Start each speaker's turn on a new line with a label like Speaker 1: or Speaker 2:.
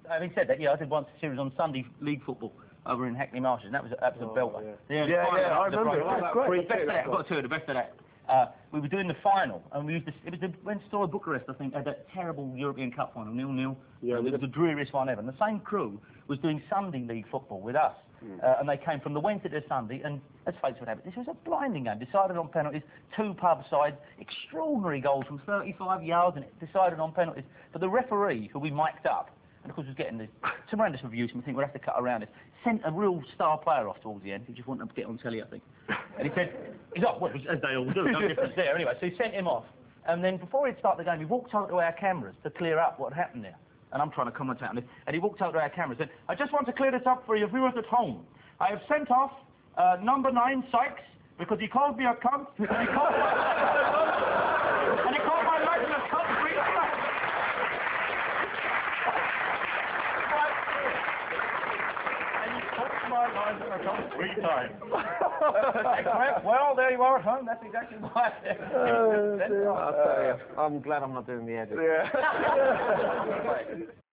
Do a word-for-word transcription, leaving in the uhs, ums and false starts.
Speaker 1: having said that, yeah, I did once a series on Sunday League football over in Hackney Marshes, and that was, that was
Speaker 2: oh,
Speaker 1: a belter.
Speaker 2: Yeah,
Speaker 1: yeah,
Speaker 2: yeah, yeah I remember it.
Speaker 1: That's
Speaker 2: That's
Speaker 1: great.
Speaker 2: great.
Speaker 1: The best of that, I've got to tell you, the best of that. Uh, we were doing the final, and we used to, it was the, when Steaua Bucharest, I think, had that terrible European Cup final, nil nil.
Speaker 2: Yeah,
Speaker 1: and it was the dreariest one ever. And the same crew was doing Sunday League football with us. Mm. Uh, and they came from the Wednesday to Sunday, and as fate would have it, this was a blinding game, decided on penalties, two pub sides, extraordinary goals from thirty-five yards, and it decided on penalties. But the referee, who we mic'd up, and of course was getting the tremendous reviews, and we think we'll have to cut around it, sent a real star player off towards the end, who just wanted to get on telly, I think. And he said, he's off, well, as they all do, no difference there anyway. So he sent him off, and then before he'd start the game, he walked over to our cameras to clear up what happened there. And I'm trying to commentate on this, and he walked over to our cameras and said, I just want to clear this up for your viewers at home. I have sent off uh, number nine, Sykes, because he called me a cunt, and he called my, and he called my legend a cunt three times. And he called my legend a cunt three times. Well, there you are at home, that's exactly why.
Speaker 2: Uh, I'll tell you, I'm glad I'm not doing the edit. Yeah.